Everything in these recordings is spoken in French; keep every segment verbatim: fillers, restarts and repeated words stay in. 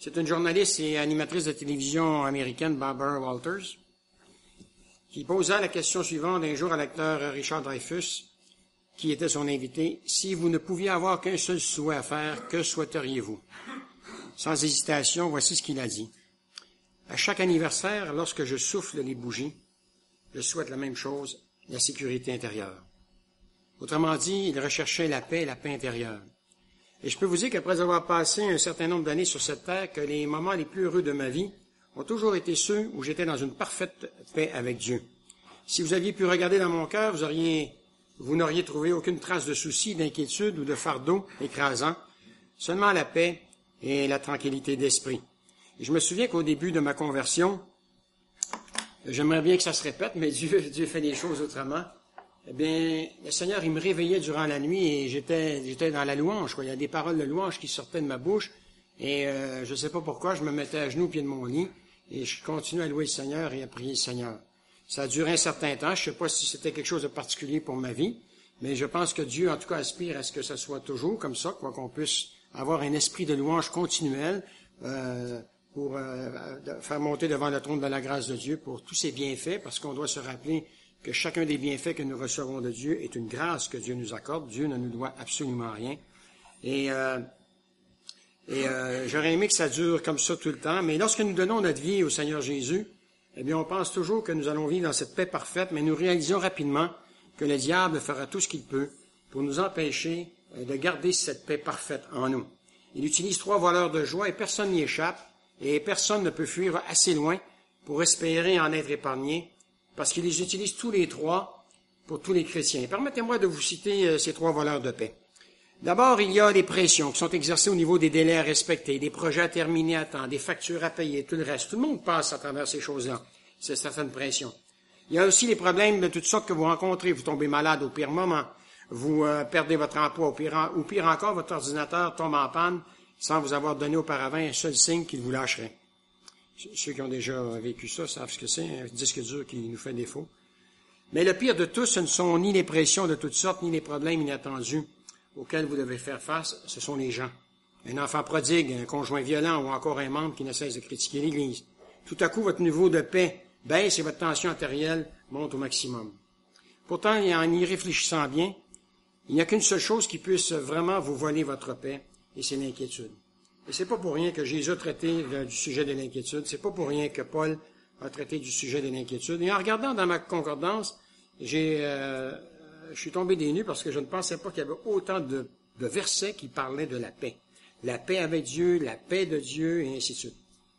C'est une journaliste et animatrice de télévision américaine, Barbara Walters, qui posa la question suivante un jour à l'acteur Richard Dreyfuss, qui était son invité. « Si vous ne pouviez avoir qu'un seul souhait à faire, que souhaiteriez-vous? » Sans hésitation, voici ce qu'il a dit. « À chaque anniversaire, lorsque je souffle les bougies, je souhaite la même chose, la sécurité intérieure. » Autrement dit, il recherchait la paix, la paix intérieure. Et je peux vous dire qu'après avoir passé un certain nombre d'années sur cette terre, que les moments les plus heureux de ma vie ont toujours été ceux où j'étais dans une parfaite paix avec Dieu. Si vous aviez pu regarder dans mon cœur, vous auriez, vous n'auriez trouvé aucune trace de souci, d'inquiétude ou de fardeau écrasant, seulement la paix et la tranquillité d'esprit. Et je me souviens qu'au début de ma conversion, j'aimerais bien que ça se répète, mais Dieu, Dieu fait les choses autrement. Eh bien, le Seigneur, il me réveillait durant la nuit et j'étais, j'étais dans la louange, quoi. Il y a des paroles de louange qui sortaient de ma bouche et euh, je ne sais pas pourquoi, je me mettais à genoux au pied de mon lit et je continuais à louer le Seigneur et à prier le Seigneur. Ça a duré un certain temps. Je ne sais pas si c'était quelque chose de particulier pour ma vie, mais je pense que Dieu, en tout cas, aspire à ce que ça soit toujours comme ça, quoi, qu'on puisse avoir un esprit de louange continuel euh, pour euh, faire monter devant le trône de la grâce de Dieu pour tous ses bienfaits, parce qu'on doit se rappeler que chacun des bienfaits que nous recevons de Dieu est une grâce que Dieu nous accorde. Dieu ne nous doit absolument rien. Et, euh, et euh, j'aurais aimé que ça dure comme ça tout le temps, mais lorsque nous donnons notre vie au Seigneur Jésus, eh bien, on pense toujours que nous allons vivre dans cette paix parfaite, mais nous réalisons rapidement que le diable fera tout ce qu'il peut pour nous empêcher de garder cette paix parfaite en nous. Il utilise trois voleurs de joie et personne n'y échappe, et personne ne peut fuir assez loin pour espérer en être épargné, parce qu'il les utilise tous les trois pour tous les chrétiens. Permettez-moi de vous citer ces trois voleurs de paix. D'abord, il y a des pressions qui sont exercées au niveau des délais à respecter, des projets à terminer à temps, des factures à payer, tout le reste. Tout le monde passe à travers ces choses-là, c'est certaines pressions. Il y a aussi les problèmes de toutes sortes que vous rencontrez. Vous tombez malade au pire moment, vous euh, perdez votre emploi, au pire, ou pire encore, votre ordinateur tombe en panne sans vous avoir donné auparavant un seul signe qu'il vous lâcherait. Ceux qui ont déjà vécu ça savent ce que c'est, un disque dur qui nous fait défaut. Mais le pire de tout, ce ne sont ni les pressions de toutes sortes, ni les problèmes inattendus auxquels vous devez faire face, ce sont les gens. Un enfant prodigue, un conjoint violent ou encore un membre qui ne cesse de critiquer l'Église. Tout à coup, votre niveau de paix baisse et votre tension artérielle monte au maximum. Pourtant, en y réfléchissant bien, il n'y a qu'une seule chose qui puisse vraiment vous voler votre paix, et c'est l'inquiétude. Et c'est pas pour rien que Jésus a traité du sujet de l'inquiétude. C'est pas pour rien que Paul a traité du sujet de l'inquiétude. Et en regardant dans ma concordance, j'ai, euh, je suis tombé des nues parce que je ne pensais pas qu'il y avait autant de, de versets qui parlaient de la paix. La paix avec Dieu, la paix de Dieu, et ainsi de suite.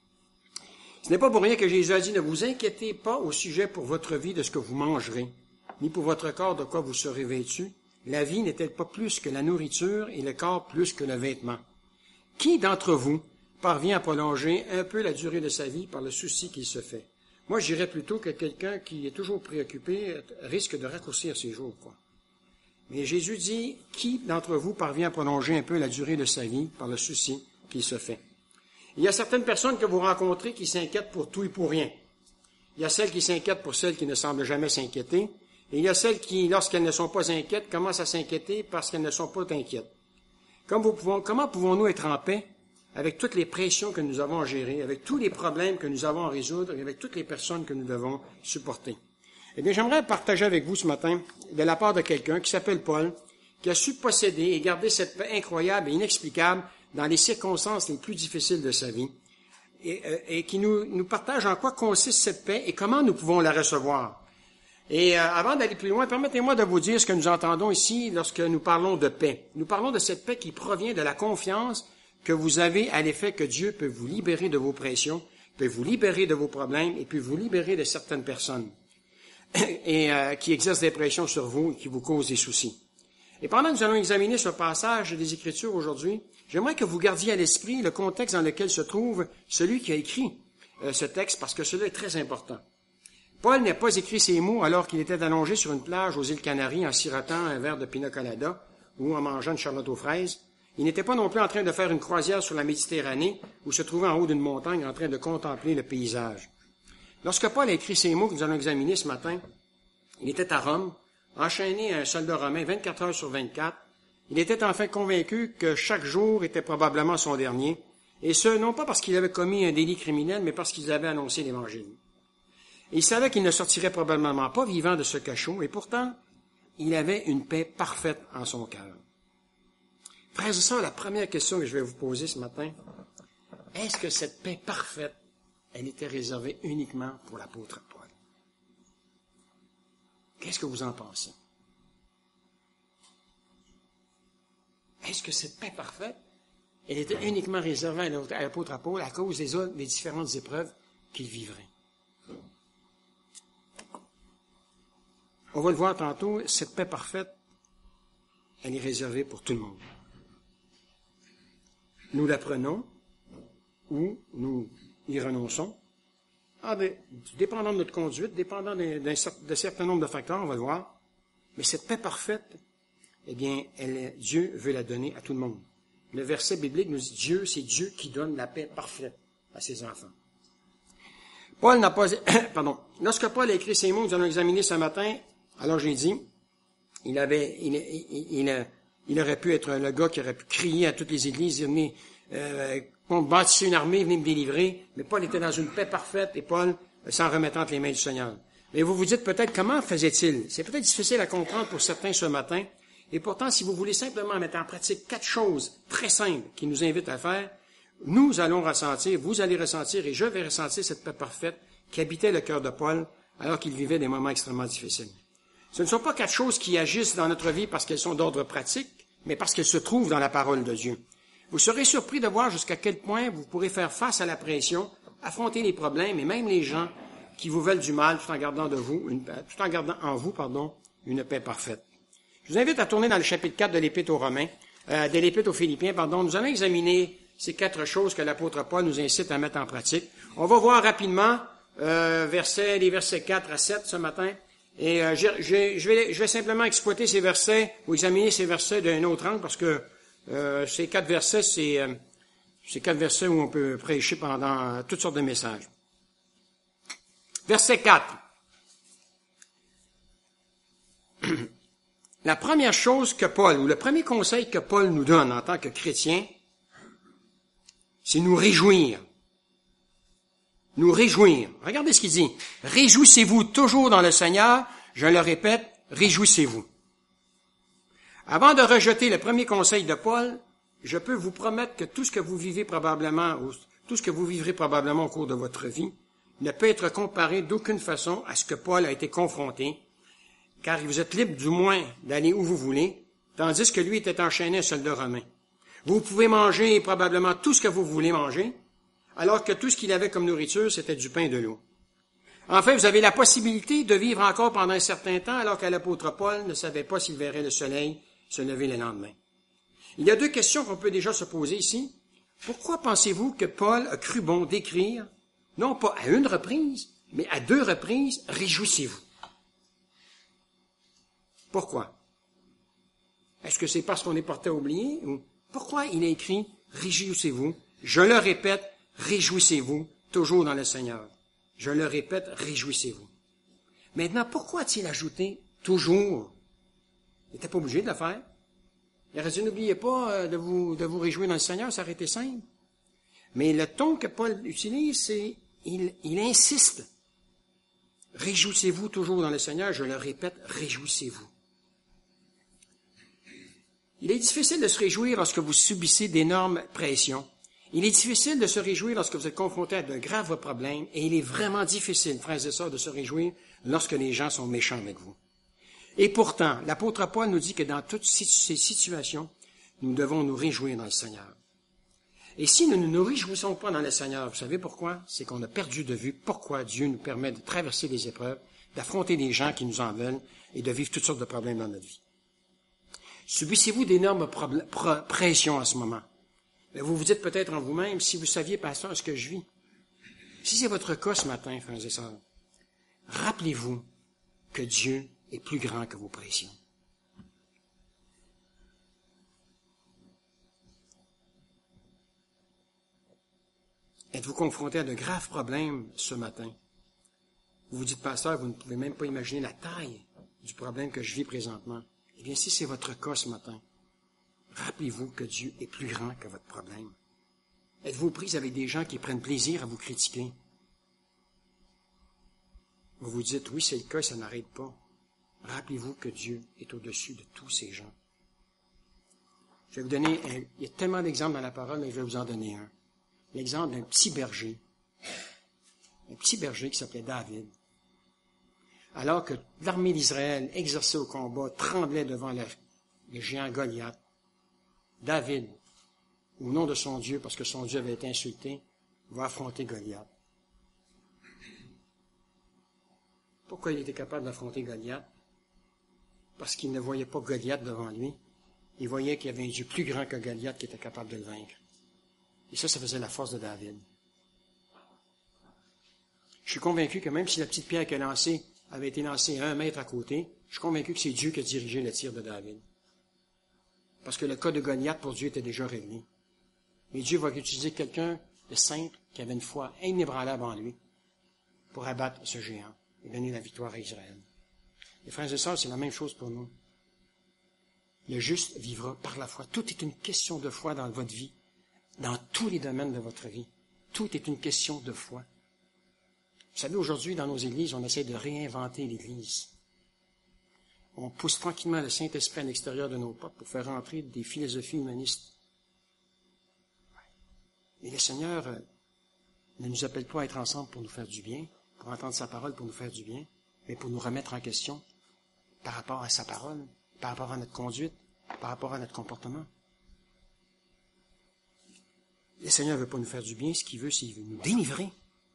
Ce n'est pas pour rien que Jésus a dit, ne vous inquiétez pas au sujet pour votre vie de ce que vous mangerez, ni pour votre corps de quoi vous serez vêtu. La vie n'est-elle pas plus que la nourriture et le corps plus que le vêtement? Qui d'entre vous parvient à prolonger un peu la durée de sa vie par le souci qu'il se fait? Moi, je dirais plutôt que quelqu'un qui est toujours préoccupé risque de raccourcir ses jours, quoi. Mais Jésus dit, qui d'entre vous parvient à prolonger un peu la durée de sa vie par le souci qu'il se fait? Il y a certaines personnes que vous rencontrez qui s'inquiètent pour tout et pour rien. Il y a celles qui s'inquiètent pour celles qui ne semblent jamais s'inquiéter. Et il y a celles qui, lorsqu'elles ne sont pas inquiètes, commencent à s'inquiéter parce qu'elles ne sont pas inquiètes. Comme vous pouvons, comment pouvons-nous être en paix avec toutes les pressions que nous avons à gérer, avec tous les problèmes que nous avons à résoudre et avec toutes les personnes que nous devons supporter? Eh bien, j'aimerais partager avec vous ce matin de la part de quelqu'un qui s'appelle Paul, qui a su posséder et garder cette paix incroyable et inexplicable dans les circonstances les plus difficiles de sa vie et, et qui nous, nous partage en quoi consiste cette paix et comment nous pouvons la recevoir. Et euh, avant d'aller plus loin, permettez-moi de vous dire ce que nous entendons ici lorsque nous parlons de paix. Nous parlons de cette paix qui provient de la confiance que vous avez à l'effet que Dieu peut vous libérer de vos pressions, peut vous libérer de vos problèmes et peut vous libérer de certaines personnes et euh, qui exercent des pressions sur vous et qui vous causent des soucis. Et pendant que nous allons examiner ce passage des Écritures aujourd'hui, j'aimerais que vous gardiez à l'esprit le contexte dans lequel se trouve celui qui a écrit euh, ce texte, parce que cela est très important. Paul n'a pas écrit ces mots alors qu'il était allongé sur une plage aux îles Canaries en sirotant un verre de pina colada ou en mangeant une charlotte aux fraises. Il n'était pas non plus en train de faire une croisière sur la Méditerranée ou se trouvait en haut d'une montagne en train de contempler le paysage. Lorsque Paul a écrit ces mots que nous allons examiner ce matin, il était à Rome, enchaîné à un soldat romain vingt-quatre heures sur vingt-quatre. Il était enfin convaincu que chaque jour était probablement son dernier Et ce, non pas parce qu'ils avaient commis un délit criminel, mais parce qu'ils avaient annoncé l'Évangile. Il savait qu'il ne sortirait probablement pas vivant de ce cachot, et pourtant, il avait une paix parfaite en son cœur. Frères et sœurs, la première question que je vais vous poser ce matin, est-ce que cette paix parfaite, elle était réservée uniquement pour l'apôtre Paul? Qu'est-ce que vous en pensez? Est-ce que cette paix parfaite, elle était uniquement réservée à l'apôtre Paul à cause des autres, des différentes épreuves qu'il vivrait? On va le voir tantôt, cette paix parfaite, elle est réservée pour tout le monde. Nous la prenons ou nous y renonçons, ah, dépendant de notre conduite, dépendant d'un, d'un, de certain nombre de facteurs, on va le voir. Mais cette paix parfaite, eh bien, elle, Dieu veut la donner à tout le monde. Le verset biblique nous dit, Dieu, c'est Dieu qui donne la paix parfaite à ses enfants. Paul n'a pas, pardon, lorsque Paul a écrit ces mots, nous allons examiner ce matin, alors j'ai dit, il avait, il, il, il, il aurait pu être le gars qui aurait pu crier à toutes les églises, dire, venez, euh, bâtissez une armée, venez me délivrer, mais Paul était dans une paix parfaite et Paul s'en remettant entre les mains du Seigneur. Mais vous vous dites peut-être, comment faisait-il? C'est peut-être difficile à comprendre pour certains ce matin, et pourtant, si vous voulez simplement mettre en pratique quatre choses très simples qui nous invitent à faire, nous allons ressentir, vous allez ressentir, et je vais ressentir cette paix parfaite qui habitait le cœur de Paul alors qu'il vivait des moments extrêmement difficiles. Ce ne sont pas quatre choses qui agissent dans notre vie parce qu'elles sont d'ordre pratique, mais parce qu'elles se trouvent dans la parole de Dieu. Vous serez surpris de voir jusqu'à quel point vous pourrez faire face à la pression, affronter les problèmes et même les gens qui vous veulent du mal tout en gardant de vous, une, tout en gardant en vous, pardon, une paix parfaite. Je vous invite à tourner dans le chapitre quatre de l'Épître aux Romains, euh, de l'Épître aux Philippiens, pardon. Nous allons examiner ces quatre choses que l'apôtre Paul nous incite à mettre en pratique. On va voir rapidement euh, versets, les versets quatre à sept ce matin. Et euh, je, je, je, vais, je vais simplement exploiter ces versets ou examiner ces versets d'un autre angle parce que euh, ces quatre versets, c'est, euh, c'est quatre versets où on peut prêcher pendant euh, toutes sortes de messages. Verset quatre. La première chose que Paul, ou le premier conseil que Paul nous donne en tant que chrétien, c'est nous réjouir. Nous réjouir. Regardez ce qu'il dit. Réjouissez-vous toujours dans le Seigneur. Je le répète, réjouissez-vous. Avant de rejeter le premier conseil de Paul, je peux vous promettre que tout ce que vous vivez probablement, ou tout ce que vous vivrez probablement au cours de votre vie, ne peut être comparé d'aucune façon à ce que Paul a été confronté, car vous êtes libre du moins d'aller où vous voulez, tandis que lui était enchaîné à un soldat romain. Vous pouvez manger probablement tout ce que vous voulez manger, alors que tout ce qu'il avait comme nourriture, c'était du pain et de l'eau. Enfin, vous avez la possibilité de vivre encore pendant un certain temps, alors que l'apôtre Paul ne savait pas s'il verrait le soleil se lever le lendemain. Il y a deux questions qu'on peut déjà se poser ici. Pourquoi pensez-vous que Paul a cru bon d'écrire, non pas à une reprise, mais à deux reprises, réjouissez-vous? Pourquoi? Est-ce que c'est parce qu'on est porté à oublier? Ou pourquoi il a écrit « Réjouissez-vous » ? Je le répète, réjouissez-vous, toujours dans le Seigneur. Je le répète, réjouissez-vous. Maintenant, pourquoi a-t-il ajouté « toujours » ? Il n'était pas obligé de le faire. Il aurait dit « N'oubliez pas de vous, de vous réjouir dans le Seigneur », ça aurait été simple. Mais le ton que Paul utilise, c'est il, il insiste. « Réjouissez-vous toujours dans le Seigneur », je le répète, réjouissez-vous. Il est difficile de se réjouir lorsque vous subissez d'énormes pressions. Il est difficile de se réjouir lorsque vous êtes confronté à de graves problèmes, et il est vraiment difficile, frères et sœurs, de se réjouir lorsque les gens sont méchants avec vous. Et pourtant, l'apôtre Paul nous dit que dans toutes ces situations, nous devons nous réjouir dans le Seigneur. Et si nous ne nous réjouissons pas dans le Seigneur, vous savez pourquoi? C'est qu'on a perdu de vue pourquoi Dieu nous permet de traverser des épreuves, d'affronter des gens qui nous en veulent et de vivre toutes sortes de problèmes dans notre vie. Subissez-vous d'énormes pressions en ce moment? Mais vous vous dites peut-être en vous-même, si vous saviez, pasteur, ce que je vis. Si c'est votre cas ce matin, frères et sœurs, rappelez-vous que Dieu est plus grand que vos pressions. Êtes-vous confronté à de graves problèmes ce matin? Vous vous dites, pasteur, vous ne pouvez même pas imaginer la taille du problème que je vis présentement. Eh bien, si c'est votre cas ce matin, rappelez-vous que Dieu est plus grand que votre problème. Êtes-vous prise avec des gens qui prennent plaisir à vous critiquer? Vous vous dites, oui, c'est le cas, ça n'arrête pas. Rappelez-vous que Dieu est au-dessus de tous ces gens. Je vais vous donner, un, il y a tellement d'exemples dans la parole, mais je vais vous en donner un. L'exemple d'un petit berger. Un petit berger qui s'appelait David. Alors que l'armée d'Israël, exercée au combat, tremblait devant le, le géant Goliath, David, au nom de son Dieu, parce que son Dieu avait été insulté, va affronter Goliath. Pourquoi il était capable d'affronter Goliath? Parce qu'il ne voyait pas Goliath devant lui. Il voyait qu'il y avait un Dieu plus grand que Goliath qui était capable de le vaincre. Et ça, ça faisait la force de David. Je suis convaincu que même si la petite pierre qu'elle a lancée avait été lancée à un mètre à côté, je suis convaincu que c'est Dieu qui a dirigé le tir de David. Parce que le cas de Goliath, pour Dieu, était déjà réglé. Mais Dieu va utiliser quelqu'un de simple, qui avait une foi inébranlable en lui, pour abattre ce géant et donner la victoire à Israël. Les frères et sœurs, c'est la même chose pour nous. Le juste vivra par la foi. Tout est une question de foi dans votre vie, dans tous les domaines de votre vie. Tout est une question de foi. Vous savez, aujourd'hui, dans nos églises, on essaie de réinventer l'Église. On pousse tranquillement le Saint-Esprit à l'extérieur de nos portes pour faire entrer des philosophies humanistes. Et le Seigneur euh, ne nous appelle pas à être ensemble pour nous faire du bien, pour entendre sa parole pour nous faire du bien, mais pour nous remettre en question par rapport à sa parole, par rapport à notre conduite, par rapport à notre comportement. Le Seigneur ne veut pas nous faire du bien, ce qu'il veut, c'est qu'il veut nous délivrer.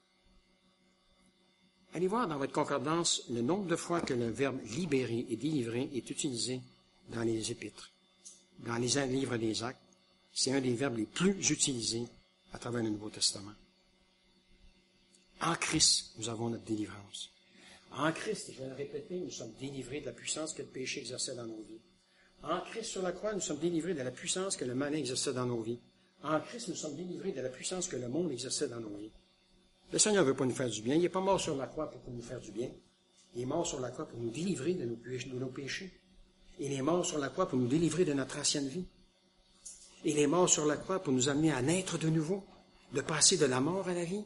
Allez voir dans votre concordance le nombre de fois que le verbe « libérer » et « délivrer » est utilisé dans les Épîtres. Dans les livres des Actes, c'est un des verbes les plus utilisés à travers le Nouveau Testament. En Christ, nous avons notre délivrance. En Christ, et je vais le répéter, nous sommes délivrés de la puissance que le péché exerçait dans nos vies. En Christ sur la croix, nous sommes délivrés de la puissance que le malin exerçait dans nos vies. En Christ, nous sommes délivrés de la puissance que le monde exerçait dans nos vies. Le Seigneur ne veut pas nous faire du bien. Il n'est pas mort sur la croix pour nous faire du bien. Il est mort sur la croix pour nous délivrer de nos, de nos péchés. Il est mort sur la croix pour nous délivrer de notre ancienne vie. Il est mort sur la croix pour nous amener à naître de nouveau, de passer de la mort à la vie.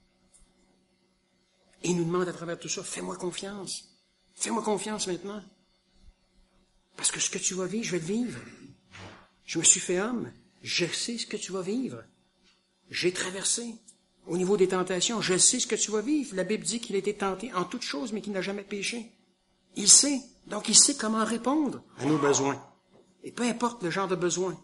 Et il nous demande à travers tout ça, fais-moi confiance. Fais-moi confiance maintenant. Parce que ce que tu vas vivre, je vais le vivre. Je me suis fait homme. Je sais ce que tu vas vivre. J'ai traversé. Au niveau des tentations, je sais ce que tu vas vivre. La Bible dit qu'il a été tenté en toutes choses, mais qu'il n'a jamais péché. Il sait. Donc, il sait comment répondre à nos besoins. Et peu importe le genre de besoin.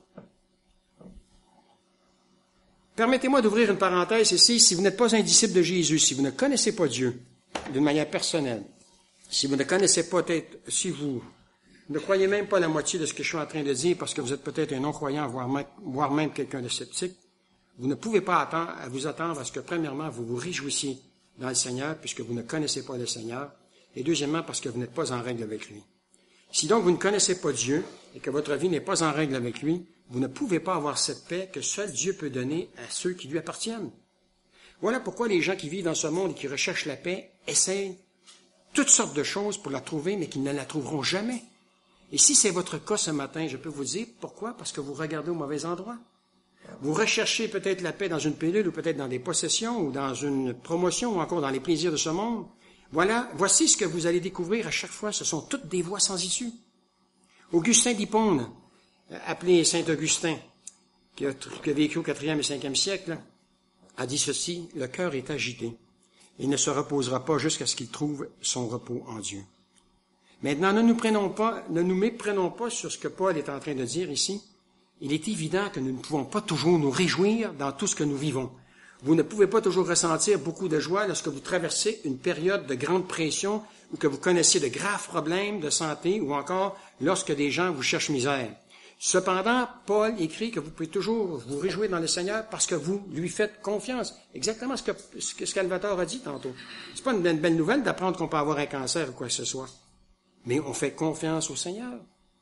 Permettez-moi d'ouvrir une parenthèse ici. Si vous n'êtes pas un disciple de Jésus, si vous ne connaissez pas Dieu d'une manière personnelle, si vous ne connaissez pas peut-être, si vous ne croyez même pas la moitié de ce que je suis en train de dire parce que vous êtes peut-être un non-croyant, voire même, voire même quelqu'un de sceptique, vous ne pouvez pas attendre, à vous attendre à ce que, premièrement, vous vous réjouissiez dans le Seigneur puisque vous ne connaissez pas le Seigneur, et deuxièmement, parce que vous n'êtes pas en règle avec lui. Si donc vous ne connaissez pas Dieu et que votre vie n'est pas en règle avec lui, vous ne pouvez pas avoir cette paix que seul Dieu peut donner à ceux qui lui appartiennent. Voilà pourquoi les gens qui vivent dans ce monde et qui recherchent la paix essayent toutes sortes de choses pour la trouver, mais qu'ils ne la trouveront jamais. Et si c'est votre cas ce matin, je peux vous dire pourquoi? Parce que vous regardez au mauvais endroit. Vous recherchez peut-être la paix dans une pilule ou peut-être dans des possessions ou dans une promotion ou encore dans les plaisirs de ce monde. Voilà, voici ce que vous allez découvrir à chaque fois. Ce sont toutes des voies sans issue. Augustin d'Hippone, appelé Saint-Augustin, qui a, qui a vécu au quatrième et cinquième siècle, a dit ceci: le cœur est agité. Il ne se reposera pas jusqu'à ce qu'il trouve son repos en Dieu. Maintenant, ne nous prenons pas, ne nous méprenons pas sur ce que Paul est en train de dire ici. Il est évident que nous ne pouvons pas toujours nous réjouir dans tout ce que nous vivons. Vous ne pouvez pas toujours ressentir beaucoup de joie lorsque vous traversez une période de grande pression ou que vous connaissez de graves problèmes de santé ou encore lorsque des gens vous cherchent misère. Cependant, Paul écrit que vous pouvez toujours vous réjouir dans le Seigneur parce que vous lui faites confiance. Exactement ce que ce que Salvatore a dit tantôt. C'est pas une belle nouvelle d'apprendre qu'on peut avoir un cancer ou quoi que ce soit. Mais on fait confiance au Seigneur.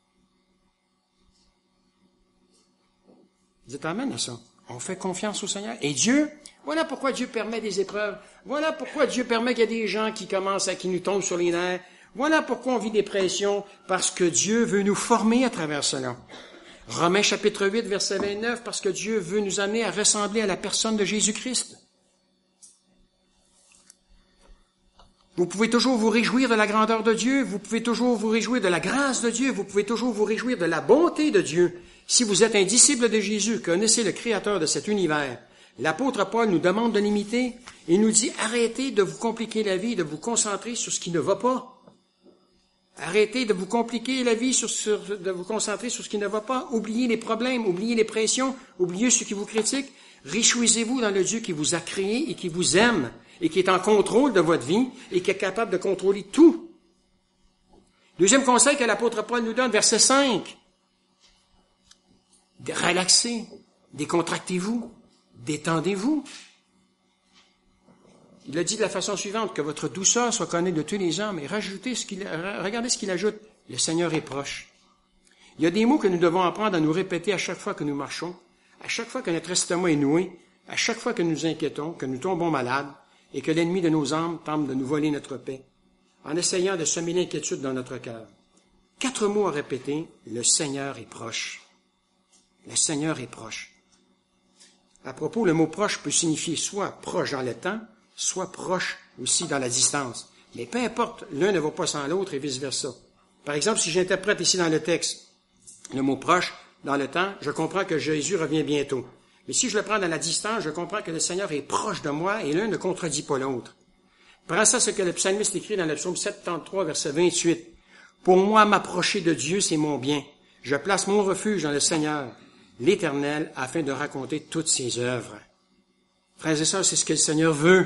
Dites amen à ça. On fait confiance au Seigneur. Et Dieu, voilà pourquoi Dieu permet des épreuves. Voilà pourquoi Dieu permet qu'il y ait des gens qui commencent à, qui nous tombent sur les nerfs. Voilà pourquoi on vit des pressions, parce que Dieu veut nous former à travers cela. Romains chapitre huit, verset vingt-neuf, parce que Dieu veut nous amener à ressembler à la personne de Jésus-Christ. Vous pouvez toujours vous réjouir de la grandeur de Dieu, vous pouvez toujours vous réjouir de la grâce de Dieu, vous pouvez toujours vous réjouir de la bonté de Dieu. Si vous êtes un disciple de Jésus, connaissez le Créateur de cet univers. L'apôtre Paul nous demande de l'imiter et nous dit arrêtez de vous compliquer la vie, de vous concentrer sur ce qui ne va pas. Arrêtez de vous compliquer la vie, sur, sur, de vous concentrer sur ce qui ne va pas. Oubliez les problèmes, oubliez les pressions, oubliez ceux qui vous critiquent. Réjouissez-vous dans le Dieu qui vous a créé et qui vous aime et qui est en contrôle de votre vie et qui est capable de contrôler tout. Deuxième conseil que l'apôtre Paul nous donne, verset cinq. Relaxez, décontractez-vous, détendez-vous. Il a dit de la façon suivante, que votre douceur soit connue de tous les hommes, et rajoutez ce qu'il, regardez ce qu'il ajoute, le Seigneur est proche. Il y a des mots que nous devons apprendre à nous répéter à chaque fois que nous marchons, à chaque fois que notre estomac est noué, à chaque fois que nous nous inquiétons, que nous tombons malades, et que l'ennemi de nos âmes tente de nous voler notre paix, en essayant de semer l'inquiétude dans notre cœur. Quatre mots à répéter, le Seigneur est proche. Le Seigneur est proche. À propos, le mot proche peut signifier soit proche dans le temps, soit proche aussi dans la distance. Mais peu importe, l'un ne va pas sans l'autre et vice-versa. Par exemple, si j'interprète ici dans le texte le mot proche dans le temps, je comprends que Jésus revient bientôt. Mais si je le prends dans la distance, je comprends que le Seigneur est proche de moi et l'un ne contredit pas l'autre. Prends ça ce que le psalmiste écrit dans le psaume soixante-treize, verset vingt-huit. Pour moi, m'approcher de Dieu, c'est mon bien. Je place mon refuge dans le Seigneur, l'Éternel, afin de raconter toutes ses œuvres. Frères et sœurs, c'est ce que le Seigneur veut.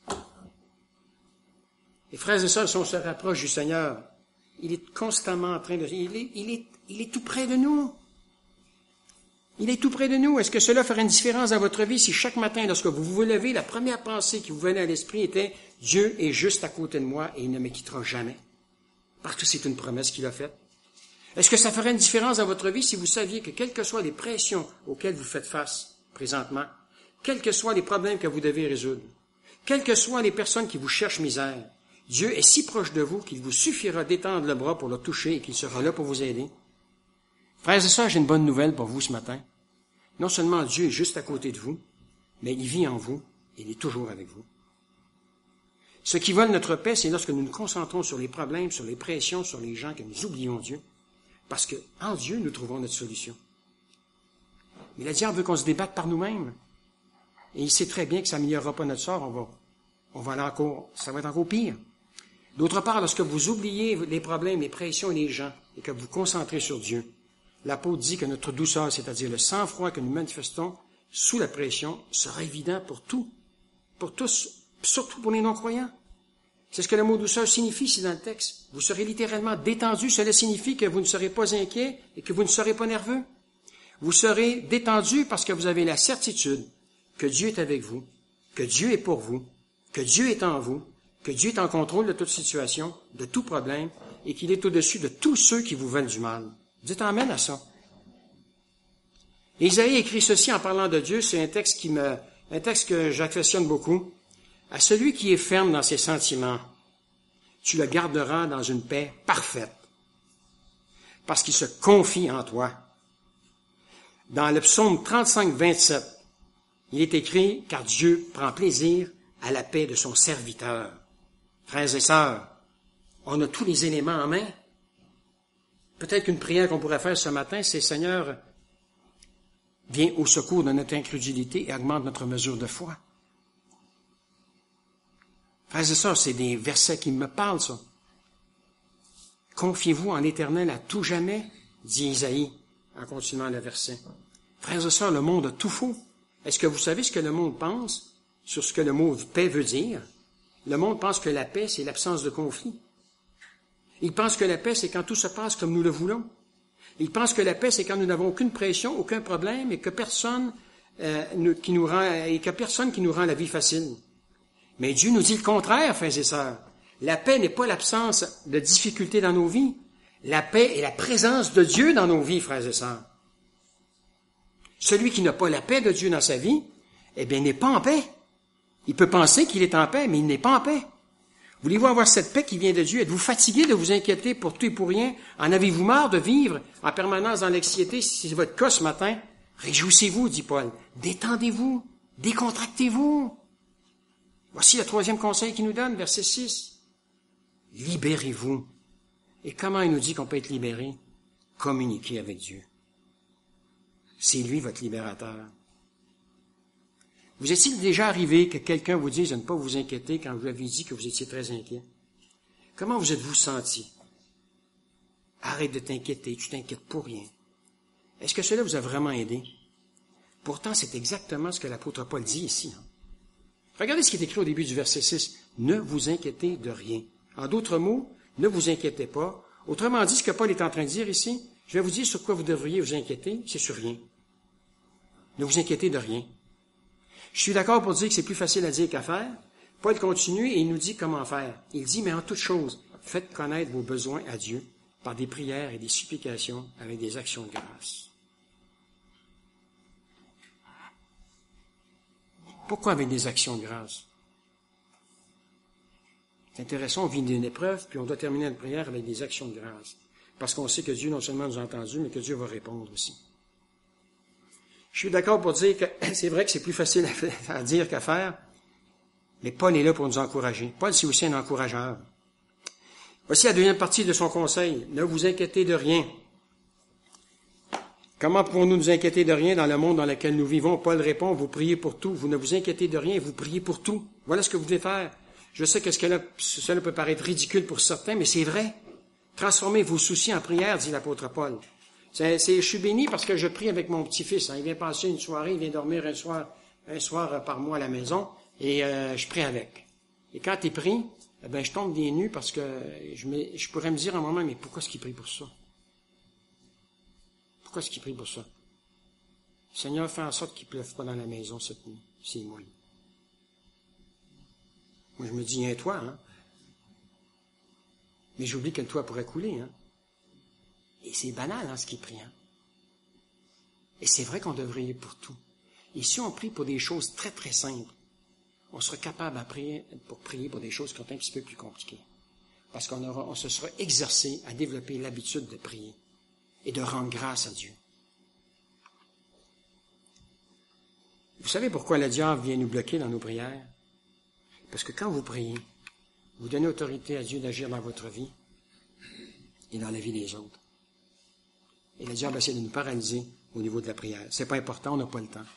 Et frères et sœurs, si on se rapproche du Seigneur, il est constamment en train de... Il est, il est, il est tout près de nous. Il est tout près de nous. Est-ce que cela ferait une différence dans votre vie si chaque matin, lorsque vous vous levez, la première pensée qui vous venait à l'esprit était « Dieu est juste à côté de moi et il ne me quittera jamais. » Parce que c'est une promesse qu'il a faite. Est-ce que ça ferait une différence dans votre vie si vous saviez que quelles que soient les pressions auxquelles vous faites face présentement, quels que soient les problèmes que vous devez résoudre, quelles que soient les personnes qui vous cherchent misère, Dieu est si proche de vous qu'il vous suffira d'étendre le bras pour le toucher et qu'il sera là pour vous aider. Frères et sœurs, j'ai une bonne nouvelle pour vous ce matin. Non seulement Dieu est juste à côté de vous, mais il vit en vous et il est toujours avec vous. Ce qui vole notre paix, c'est lorsque nous nous concentrons sur les problèmes, sur les pressions, sur les gens, que nous oublions Dieu. Parce que en Dieu, nous trouvons notre solution. Mais le diable veut qu'on se débatte par nous-mêmes. Et il sait très bien que ça n'améliorera pas notre sort, on va, on va aller encore, ça va être encore pire. D'autre part, lorsque vous oubliez les problèmes, les pressions et les gens, et que vous vous concentrez sur Dieu, l'apôtre dit que notre douceur, c'est-à-dire le sang-froid que nous manifestons sous la pression, sera évident pour tout, pour tous, surtout pour les non-croyants. C'est ce que le mot douceur signifie ici dans le texte. Vous serez littéralement détendu, cela signifie que vous ne serez pas inquiet et que vous ne serez pas nerveux. Vous serez détendu parce que vous avez la certitude que Dieu est avec vous, que Dieu est pour vous, que Dieu est en vous, que Dieu est en contrôle de toute situation, de tout problème, et qu'il est au-dessus de tous ceux qui vous veulent du mal. Dites amen à ça. Isaïe écrit ceci en parlant de Dieu, c'est un texte qui me, un texte que j'affectionne beaucoup. À celui qui est ferme dans ses sentiments, tu le garderas dans une paix parfaite, parce qu'il se confie en toi. Dans le psaume trente-cinq, vingt-sept, il est écrit, car Dieu prend plaisir à la paix de son serviteur. Frères et sœurs, on a tous les éléments en main. Peut-être qu'une prière qu'on pourrait faire ce matin, c'est « Seigneur, viens au secours de notre incrédulité et augmente notre mesure de foi. » Frères et sœurs, c'est des versets qui me parlent, ça. « Confiez-vous en l'Éternel à tout jamais, dit Isaïe, en continuant le verset. » Frères et sœurs, le monde a tout faux. Est-ce que vous savez ce que le monde pense sur ce que le mot « paix » veut dire? Le monde pense que la paix, c'est l'absence de conflit. Il pense que la paix, c'est quand tout se passe comme nous le voulons. Il pense que la paix, c'est quand nous n'avons aucune pression, aucun problème, et que personne euh, nous, qui nous rend et que personne qui nous rend la vie facile. Mais Dieu nous dit le contraire, frères et sœurs. La paix n'est pas l'absence de difficultés dans nos vies. La paix est la présence de Dieu dans nos vies, frères et sœurs. Celui qui n'a pas la paix de Dieu dans sa vie, eh bien, n'est pas en paix. Il peut penser qu'il est en paix, mais il n'est pas en paix. Voulez-vous avoir cette paix qui vient de Dieu? Êtes-vous fatigué de vous inquiéter pour tout et pour rien? En avez-vous marre de vivre en permanence dans l'anxiété? Si c'est votre cas ce matin, réjouissez-vous, dit Paul. Détendez-vous, décontractez-vous. Voici le troisième conseil qu'il nous donne, verset six. Libérez-vous. Et comment il nous dit qu'on peut être libéré? Communiquez avec Dieu. C'est lui votre libérateur. Vous est-il déjà arrivé que quelqu'un vous dise de ne pas vous inquiéter quand vous avez dit que vous étiez très inquiet? Comment vous êtes-vous senti? Arrête de t'inquiéter, tu t'inquiètes pour rien. Est-ce que cela vous a vraiment aidé? Pourtant, c'est exactement ce que l'apôtre Paul dit ici. Hein? Regardez ce qui est écrit au début du verset six. Ne vous inquiétez de rien. En d'autres mots, ne vous inquiétez pas. Autrement dit, ce que Paul est en train de dire ici, je vais vous dire sur quoi vous devriez vous inquiéter, c'est sur rien. Ne vous inquiétez de rien. Je suis d'accord pour dire que c'est plus facile à dire qu'à faire. Paul continue et il nous dit comment faire. Il dit, mais en toute chose, faites connaître vos besoins à Dieu par des prières et des supplications avec des actions de grâce. Pourquoi avec des actions de grâce? C'est intéressant, on vit d'une épreuve, puis on doit terminer une prière avec des actions de grâce. Parce qu'on sait que Dieu non seulement nous a entendus, mais que Dieu va répondre aussi. Je suis d'accord pour dire que c'est vrai que c'est plus facile à dire qu'à faire, mais Paul est là pour nous encourager. Paul, c'est aussi un encourageur. Voici la deuxième partie de son conseil. Ne vous inquiétez de rien. Comment pouvons-nous nous inquiéter de rien dans le monde dans lequel nous vivons? Paul répond, vous priez pour tout. Vous ne vous inquiétez de rien, vous priez pour tout. Voilà ce que vous devez faire. Je sais que cela peut paraître ridicule pour certains, mais c'est vrai. Transformez vos soucis en prière, dit l'apôtre Paul. C'est, c'est, je suis béni parce que je prie avec mon petit-fils. Hein. Il vient passer une soirée, il vient dormir un soir, un soir par mois à la maison, et euh, je prie avec. Et quand il prie, eh ben, je tombe des nues parce que je, me, je pourrais me dire à un moment, mais pourquoi est-ce qu'il prie pour ça? Pourquoi est-ce qu'il prie pour ça? Le Seigneur fait en sorte qu'il ne pleuve pas dans la maison cette nuit, c'est moi. Moi, je me dis, un toit, hein? Mais j'oublie que le toit pourrait couler, hein? Et c'est banal, hein, ce qu'il prie, hein? Et c'est vrai qu'on devrait prier pour tout. Et si on prie pour des choses très, très simples, on sera capable à prier, pour prier pour des choses qui sont un petit peu plus compliquées. Parce qu'on aura, on se sera exercé à développer l'habitude de prier et de rendre grâce à Dieu. Vous savez pourquoi le diable vient nous bloquer dans nos prières? Parce que quand vous priez, vous donnez autorité à Dieu d'agir dans votre vie et dans la vie des autres. Et le diable essaie de nous paralyser au niveau de la prière. C'est pas important, on n'a pas le temps.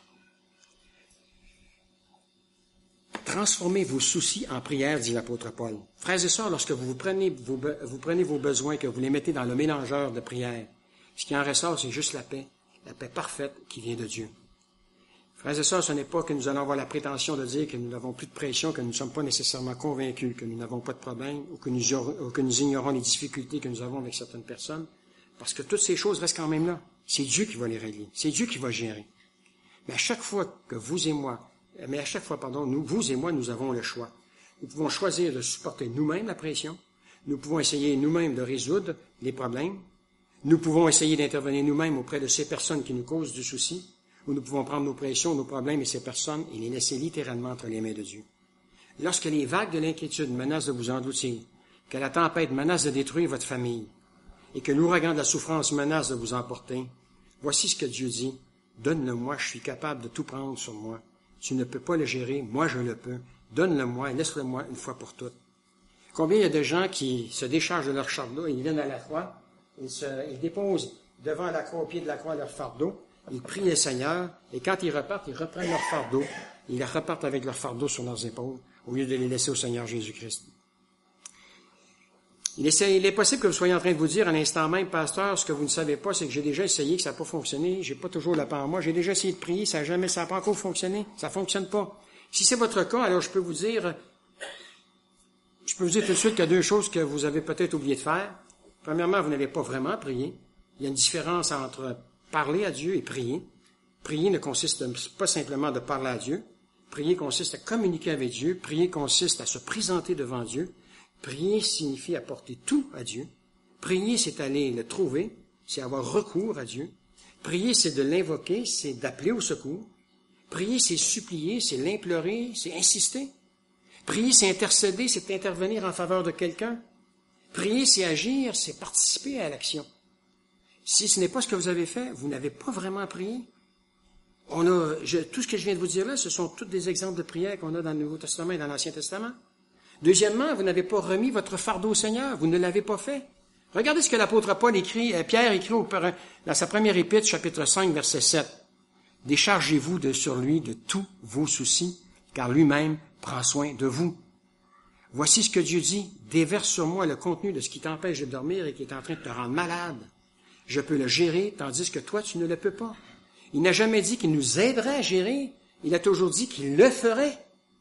Transformez vos soucis en prière, dit l'apôtre Paul. Frères et sœurs, lorsque vous, vous, prenez vos, vous prenez vos besoins, que vous les mettez dans le mélangeur de prière, ce qui en ressort, c'est juste la paix, la paix parfaite qui vient de Dieu. Frères et sœurs, ce n'est pas que nous allons avoir la prétention de dire que nous n'avons plus de pression, que nous ne sommes pas nécessairement convaincus, que nous n'avons pas de problème, ou que nous, ou que nous ignorons les difficultés que nous avons avec certaines personnes, parce que toutes ces choses restent quand même là. C'est Dieu qui va les régler. C'est Dieu qui va gérer. Mais à chaque fois que vous et moi, mais à chaque fois, pardon, nous, vous et moi, nous avons le choix. Nous pouvons choisir de supporter nous-mêmes la pression. Nous pouvons essayer nous-mêmes de résoudre les problèmes. Nous pouvons essayer d'intervenir nous-mêmes auprès de ces personnes qui nous causent du souci. Ou nous pouvons prendre nos pressions, nos problèmes et ces personnes et les laisser littéralement entre les mains de Dieu. Lorsque les vagues de l'inquiétude menacent de vous engloutir, que la tempête menace de détruire votre famille, et que l'ouragan de la souffrance menace de vous emporter, voici ce que Dieu dit. Donne-le-moi, je suis capable de tout prendre sur moi. Tu ne peux pas le gérer, moi je le peux. Donne-le-moi et laisse-le-moi une fois pour toutes. Combien il y a de gens qui se déchargent de leur fardeau et ils viennent à la croix, ils, se, ils déposent devant la croix, au pied de la croix, leur fardeau, ils prient le Seigneur, et quand ils repartent, ils reprennent leur fardeau, ils repartent avec leur fardeau sur leurs épaules, au lieu de les laisser au Seigneur Jésus-Christ. Il est, il est possible que vous soyez en train de vous dire à l'instant même, pasteur, ce que vous ne savez pas, c'est que j'ai déjà essayé, que ça n'a pas fonctionné, j'ai pas toujours la paix en moi, j'ai déjà essayé de prier, ça n'a jamais, ça n'a pas encore fonctionné, ça fonctionne pas. Si c'est votre cas, alors je peux vous dire, je peux vous dire tout de suite qu'il y a deux choses que vous avez peut-être oublié de faire. Premièrement, vous n'avez pas vraiment prié. Il y a une différence entre parler à Dieu et prier. Prier ne consiste pas simplement de parler à Dieu. Prier consiste à communiquer avec Dieu. Prier consiste à se présenter devant Dieu. Prier signifie apporter tout à Dieu. Prier, c'est aller le trouver, c'est avoir recours à Dieu. Prier, c'est de l'invoquer, c'est d'appeler au secours. Prier, c'est supplier, c'est l'implorer, c'est insister. Prier, c'est intercéder, c'est intervenir en faveur de quelqu'un. Prier, c'est agir, c'est participer à l'action. Si ce n'est pas ce que vous avez fait, vous n'avez pas vraiment prié. On a, je, tout ce que je viens de vous dire là, ce sont tous des exemples de prière qu'on a dans le Nouveau Testament et dans l'Ancien Testament. Deuxièmement, vous n'avez pas remis votre fardeau au Seigneur, vous ne l'avez pas fait. Regardez ce que l'apôtre Paul écrit, euh, Pierre écrit au, dans sa première épître, chapitre cinq, verset sept. Déchargez-vous de, sur lui de tous vos soucis, car lui-même prend soin de vous. Voici ce que Dieu dit, déverse sur moi le contenu de ce qui t'empêche de dormir et qui est en train de te rendre malade. Je peux le gérer, tandis que toi, tu ne le peux pas. Il n'a jamais dit qu'il nous aiderait à gérer, il a toujours dit qu'il le ferait.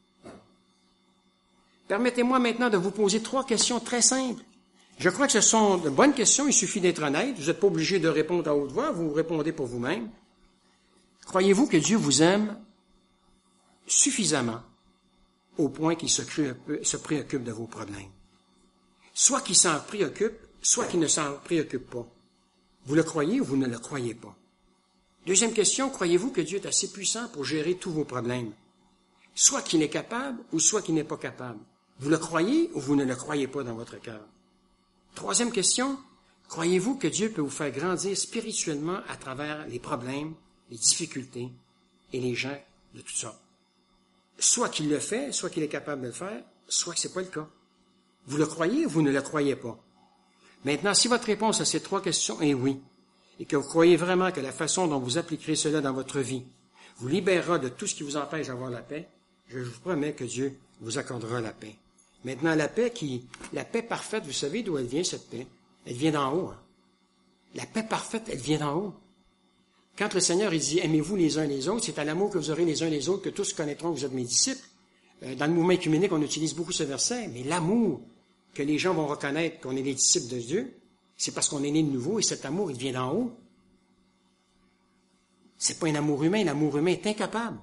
Permettez-moi maintenant de vous poser trois questions très simples. Je crois que ce sont de bonnes questions, il suffit d'être honnête, vous n'êtes pas obligé de répondre à haute voix, vous répondez pour vous-même. Croyez-vous que Dieu vous aime suffisamment au point qu'il se, se préoccupe de vos problèmes? Soit qu'il s'en préoccupe, soit qu'il ne s'en préoccupe pas. Vous le croyez ou vous ne le croyez pas? Deuxième question, croyez-vous que Dieu est assez puissant pour gérer tous vos problèmes? Soit qu'il est capable ou soit qu'il n'est pas capable. Vous le croyez ou vous ne le croyez pas dans votre cœur? Troisième question, croyez-vous que Dieu peut vous faire grandir spirituellement à travers les problèmes, les difficultés et les gens de toutes sortes? Soit qu'il le fait, soit qu'il est capable de le faire, soit que ce n'est pas le cas. Vous le croyez ou vous ne le croyez pas? Maintenant, si votre réponse à ces trois questions est oui, et que vous croyez vraiment que la façon dont vous appliquerez cela dans votre vie vous libérera de tout ce qui vous empêche d'avoir la paix, je vous promets que Dieu vous accordera la paix. Maintenant, la paix qui, la paix parfaite, vous savez d'où elle vient, cette paix? Elle vient d'en haut. Hein? La paix parfaite, elle vient d'en haut. Quand le Seigneur, il dit, aimez-vous les uns les autres, c'est à l'amour que vous aurez les uns les autres que tous connaîtront que vous êtes mes disciples. Dans le mouvement œcuménique, on utilise beaucoup ce verset, mais l'amour que les gens vont reconnaître qu'on est les disciples de Dieu, c'est parce qu'on est né de nouveau et cet amour, il vient d'en haut. C'est pas un amour humain, l'amour humain est incapable.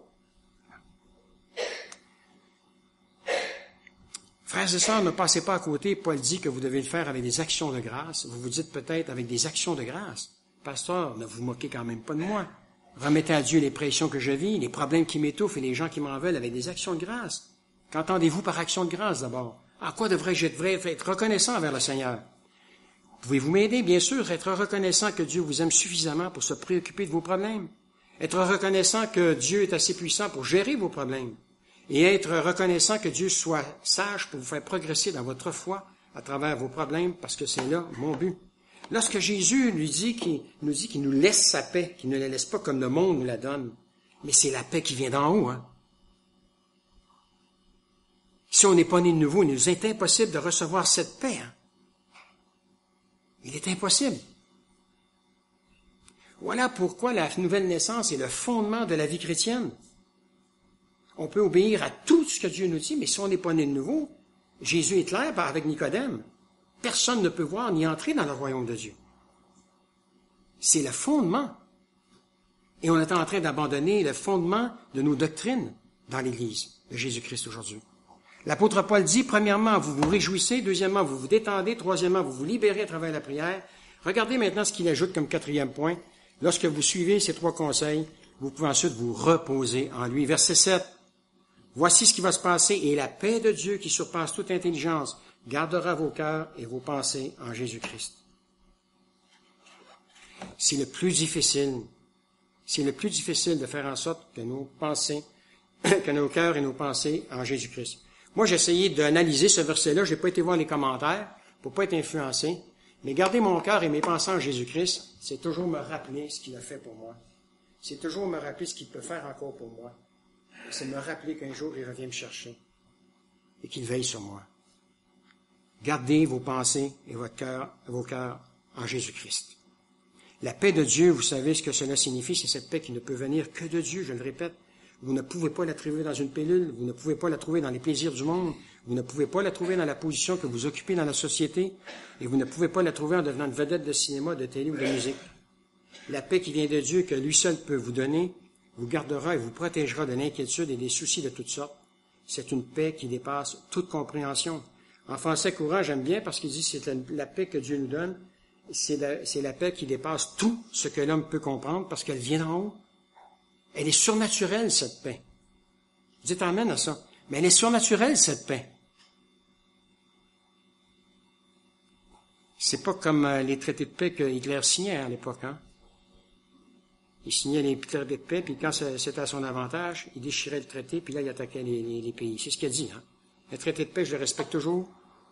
Frères et sœurs, ne passez pas à côté. Paul dit que vous devez le faire avec des actions de grâce. Vous vous dites peut-être avec des actions de grâce. Pasteur, ne vous moquez quand même pas de moi. Remettez à Dieu les pressions que je vis, les problèmes qui m'étouffent et les gens qui m'en veulent avec des actions de grâce. Qu'entendez-vous par action de grâce d'abord? En quoi devrais-je être reconnaissant envers le Seigneur? Pouvez-vous m'aider? Bien sûr, être reconnaissant que Dieu vous aime suffisamment pour se préoccuper de vos problèmes. Être reconnaissant que Dieu est assez puissant pour gérer vos problèmes. Et être reconnaissant que Dieu soit sage pour vous faire progresser dans votre foi à travers vos problèmes, parce que c'est là mon but. Lorsque Jésus lui dit qu'il nous dit qu'il nous laisse sa paix, qu'il ne la laisse pas comme le monde nous la donne, mais c'est la paix qui vient d'en haut, hein. Si on n'est pas né de nouveau, il nous est impossible de recevoir cette paix, hein. Il est impossible. Voilà pourquoi la nouvelle naissance est le fondement de la vie chrétienne. On peut obéir à tout ce que Dieu nous dit, mais si on n'est pas né de nouveau, Jésus est clair avec Nicodème. Personne ne peut voir ni entrer dans le royaume de Dieu. C'est le fondement. Et on est en train d'abandonner le fondement de nos doctrines dans l'Église de Jésus-Christ aujourd'hui. L'apôtre Paul dit, premièrement, vous vous réjouissez, deuxièmement, vous vous détendez, troisièmement, vous vous libérez à travers la prière. Regardez maintenant ce qu'il ajoute comme quatrième point. Lorsque vous suivez ces trois conseils, vous pouvez ensuite vous reposer en lui. Verset sept. Voici ce qui va se passer, et la paix de Dieu qui surpasse toute intelligence gardera vos cœurs et vos pensées en Jésus-Christ. C'est le plus difficile. C'est le plus difficile de faire en sorte que nos pensées, que nos cœurs et nos pensées en Jésus-Christ. Moi, j'ai essayé d'analyser ce verset-là. Je n'ai pas été voir les commentaires pour pas être influencé. Mais garder mon cœur et mes pensées en Jésus-Christ, c'est toujours me rappeler ce qu'il a fait pour moi. C'est toujours me rappeler ce qu'il peut faire encore pour moi. C'est me rappeler qu'un jour, il revient me chercher et qu'il veille sur moi. Gardez vos pensées et votre cœur, vos cœurs en Jésus-Christ. La paix de Dieu, vous savez ce que cela signifie, c'est cette paix qui ne peut venir que de Dieu, je le répète. Vous ne pouvez pas la trouver dans une pilule, vous ne pouvez pas la trouver dans les plaisirs du monde, vous ne pouvez pas la trouver dans la position que vous occupez dans la société, et vous ne pouvez pas la trouver en devenant une vedette de cinéma, de télé ou de musique. La paix qui vient de Dieu, que lui seul peut vous donner, vous gardera et vous protégera de l'inquiétude et des soucis de toutes sortes. C'est une paix qui dépasse toute compréhension. En français courant, j'aime bien parce qu'il dit que c'est la, la paix que Dieu nous donne, c'est la, c'est la paix qui dépasse tout ce que l'homme peut comprendre parce qu'elle vient d'en haut. Elle est surnaturelle, cette paix. Dites amen à ça. Mais elle est surnaturelle, cette paix. C'est pas comme les traités de paix que Hitler signait à l'époque, hein. Il signait les traités de paix, puis quand c'était à son avantage, il déchirait le traité, puis là, il attaquait les, les, les pays. C'est ce qu'il a dit, hein. Le traité de paix, je le respecte toujours.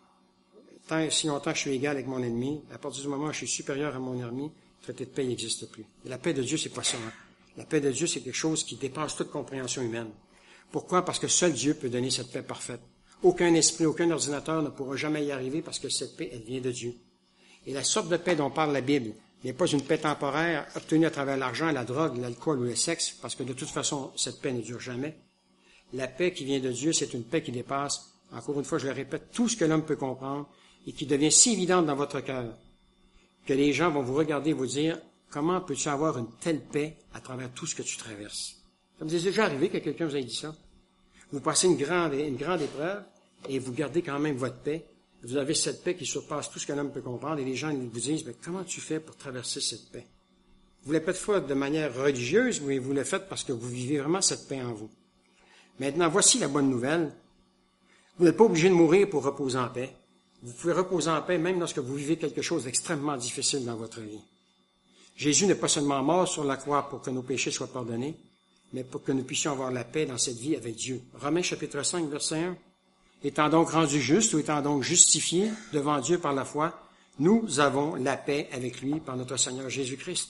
Tant si longtemps que je suis égal avec mon ennemi, à partir du moment où je suis supérieur à mon ennemi, le traité de paix n'existe plus. Et la paix de Dieu, c'est pas ça, hein. La paix de Dieu, c'est quelque chose qui dépasse toute compréhension humaine. Pourquoi? Parce que seul Dieu peut donner cette paix parfaite. Aucun esprit, aucun ordinateur ne pourra jamais y arriver parce que cette paix, elle vient de Dieu. Et la sorte de paix dont parle la Bible n'est pas une paix temporaire obtenue à travers l'argent, la drogue, l'alcool ou le sexe, parce que de toute façon, cette paix ne dure jamais. La paix qui vient de Dieu, c'est une paix qui dépasse, encore une fois, je le répète, tout ce que l'homme peut comprendre et qui devient si évidente dans votre cœur que les gens vont vous regarder et vous dire « Comment peux-tu avoir une telle paix à travers tout ce que tu traverses? » Ça vous est déjà arrivé que quelqu'un vous ait dit ça? Vous passez une grande, une grande épreuve et vous gardez quand même votre paix. Vous avez cette paix qui surpasse tout ce qu'un homme peut comprendre et les gens vous disent « Comment tu fais pour traverser cette paix? » Vous ne le faites pas de manière religieuse, mais vous le faites parce que vous vivez vraiment cette paix en vous. Maintenant, voici la bonne nouvelle. Vous n'êtes pas obligé de mourir pour reposer en paix. Vous pouvez reposer en paix même lorsque vous vivez quelque chose d'extrêmement difficile dans votre vie. Jésus n'est pas seulement mort sur la croix pour que nos péchés soient pardonnés, mais pour que nous puissions avoir la paix dans cette vie avec Dieu. Romains chapitre cinq, verset un. Étant donc rendus justes ou étant donc justifiés devant Dieu par la foi, nous avons la paix avec lui par notre Seigneur Jésus-Christ.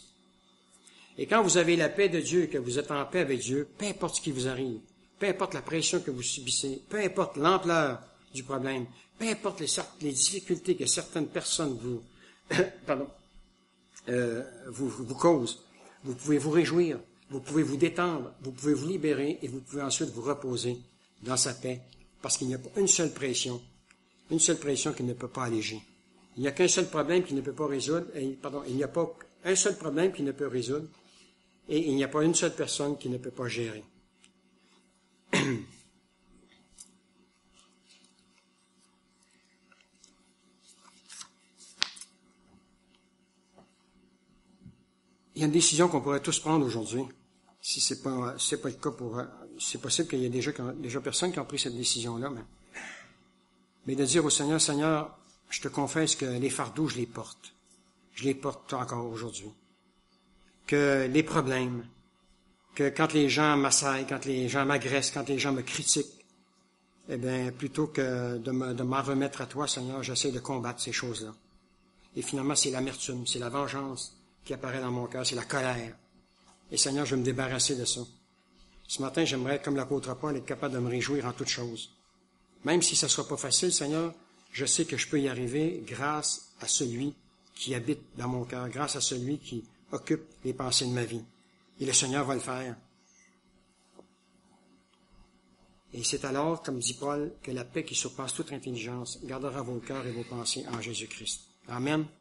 Et quand vous avez la paix de Dieu, que vous êtes en paix avec Dieu, peu importe ce qui vous arrive, peu importe la pression que vous subissez, peu importe l'ampleur du problème, peu importe les, les difficultés que certaines personnes vous, pardon, euh, vous, vous causent, vous pouvez vous réjouir, vous pouvez vous détendre, vous pouvez vous libérer et vous pouvez ensuite vous reposer dans sa paix parce qu'il n'y a pas une seule pression, une seule pression qu'il ne peut pas alléger. Il n'y a qu'un seul problème qu'il ne peut pas résoudre, et, pardon, il n'y a pas un seul problème qu'il ne peut résoudre et il n'y a pas une seule personne qui ne peut pas gérer. Il y a une décision qu'on pourrait tous prendre aujourd'hui. Si c'est pas, si c'est pas le cas pour, c'est possible qu'il y ait déjà, déjà personnes qui ont pris cette décision-là, mais, mais de dire au Seigneur, Seigneur, je te confesse que les fardeaux, je les porte. Je les porte encore aujourd'hui. Que les problèmes, que quand les gens m'assaillent, quand les gens m'agressent, quand les gens me critiquent, eh bien, plutôt que de, me, de m'en remettre à toi, Seigneur, j'essaie de combattre ces choses-là. Et finalement, c'est l'amertume, c'est la vengeance qui apparaît dans mon cœur, c'est la colère. Et Seigneur, je veux me débarrasser de ça. Ce matin, j'aimerais, comme l'apôtre Paul, être capable de me réjouir en toutes choses. Même si ça ne sera pas facile, Seigneur, je sais que je peux y arriver grâce à celui qui habite dans mon cœur, grâce à celui qui occupe les pensées de ma vie. Et le Seigneur va le faire. Et c'est alors, comme dit Paul, que la paix qui surpasse toute intelligence gardera vos cœurs et vos pensées en Jésus-Christ. Amen.